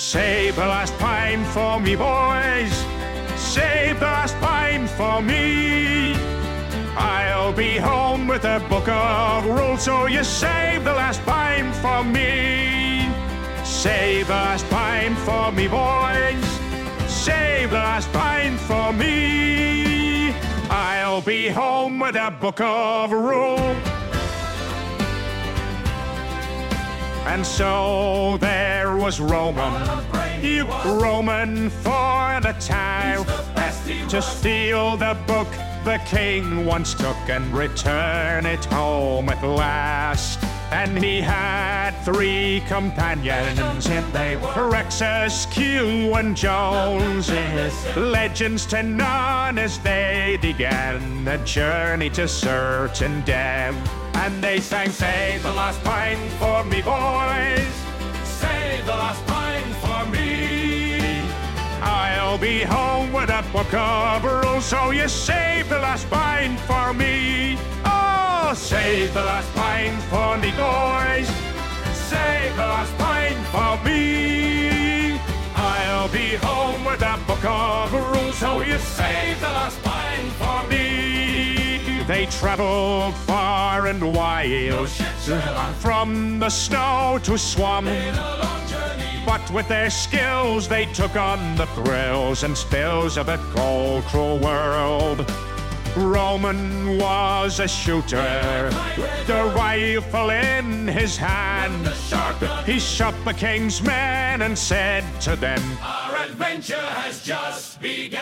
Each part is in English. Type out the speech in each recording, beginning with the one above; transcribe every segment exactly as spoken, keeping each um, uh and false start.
Save the last pint for me, boys. Save the last pint for me. I'll be home with a book of rules, so you save the last pint for me. Save the last pint for me, boys. Save the last pint for me. I'll be home with a book of rules. And so there was Roman, Roman for the time, to steal the book the king once took and return it home at last. And he had three companions, and they were Rexus, Q, and Jones. Legends to none as they began a journey to certain death. And they sang, save the last pint for me, boys. Save the last pint for me. I'll be home with a book of rules, so you save the last pint for me. Oh, save the last pint for me, boys. Save the last pint for me. I'll be home with a book of rules, so you save the last pint for me. They traveled far and wide, from the snow to swamp, but with their skills they took on the thrills and spills of the cold, cruel world. Roman was a shooter, the rifle in his hand. He shot the king's men and said to them, our adventure has just begun.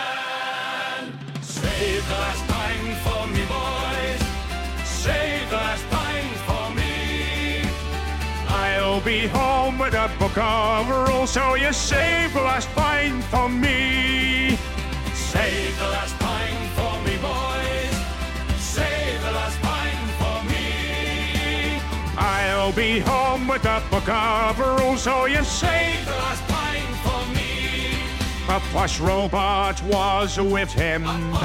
Save the last pint for me, boys. Save the last pint for me. I'll be home with a book of rules, so you save the last pint for me. Save the last pint for me, boys. Save the last pint for me. I'll be home with a book of rules, so you save the last pint for me. A plush robot was with him.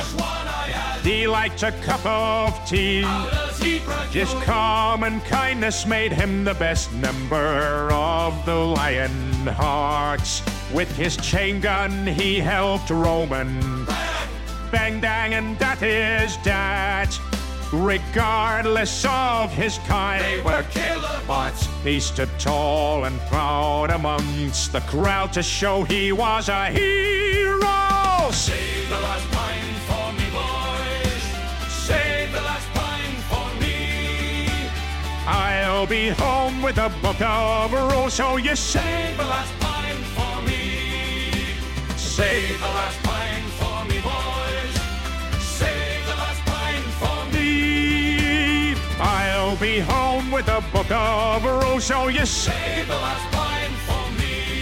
He liked a cup of tea. His common kindness made him the best member of the Lionhearts. With his chain gun he helped Roman. Bang, dang, and that is that. Regardless of his kind, they were killer bots. He stood tall and proud amongst the crowd to show he was a hero. Save the last pint for me, boys. Save the last pint for me. I'll be home with a book of rules, so you save the last pint for me. Save the last pint for me, boys. Save the last pint for me. I'll be home with a book of rules, so you save the last pint for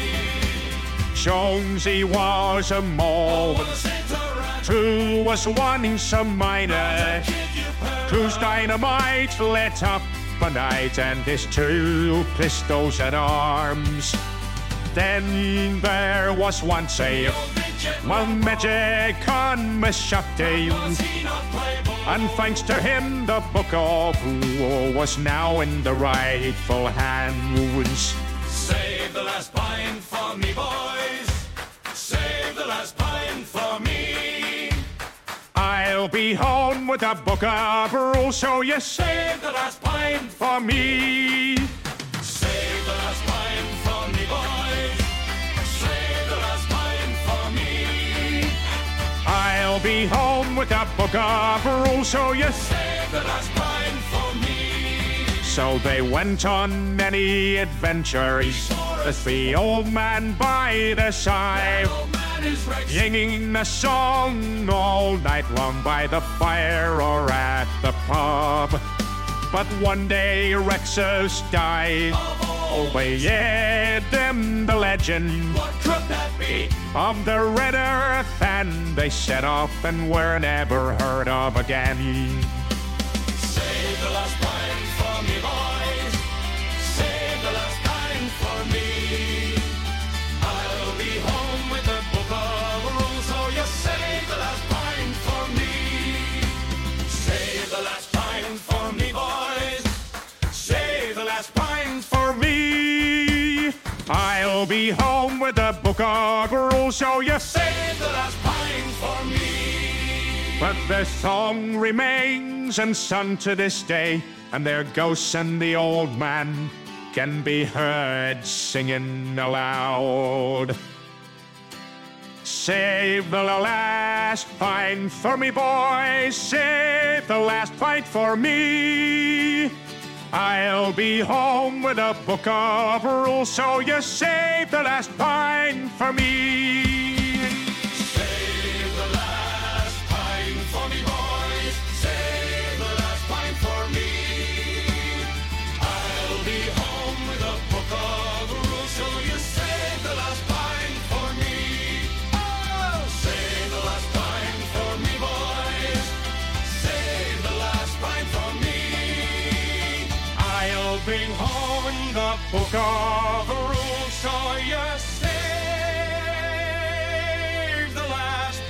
me. Jonesy was a mole, True was wanting some minor, whose dynamite lit up a night, and his two pistols at arms. Then there was once a one magic on Meshachty, and thanks to him the book of rule was now in the rightful hands. Save the last pint for me, boys. Save the last pint for me. I'll be home with a book of rules, so you save the last pint for me. Save the last pint for me, boys. Save the last pint for me. I'll be home with a book of rules, so you save the last pint for me. So they went on many adventures, with the old man by the side, singing a song all night long by the fire or at the pub. But one day Rexus died. Oh, they hid them the legend. What could that be? Of the Red Earth, and they set off and were never heard of again. Save the last pint for me, boys. Save the last pint for me. I'll be home with a book of rules, so you save the last pint for me. Save the last pint for me, boys. Save the last pint for me. I'll be home with with the book of rules, so you Save the last pint for me. But the song remains and sung to this day, and their ghosts and the old man can be heard singing aloud. Save the last pint for me, boys, save the last pint for me. I'll be home with a book of rules, so you save the last pint for me. Save the last pint for me, boys. Save the last pint for me. I'll be home with a book of rules, so you save the last pint for me. Oh, save the last pint for me, boys. Save the last pint for me. I'll bring home the book of rules, so you save the last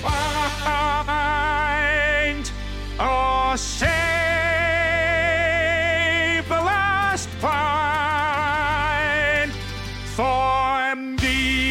Pint. Oh, save the last pint for me.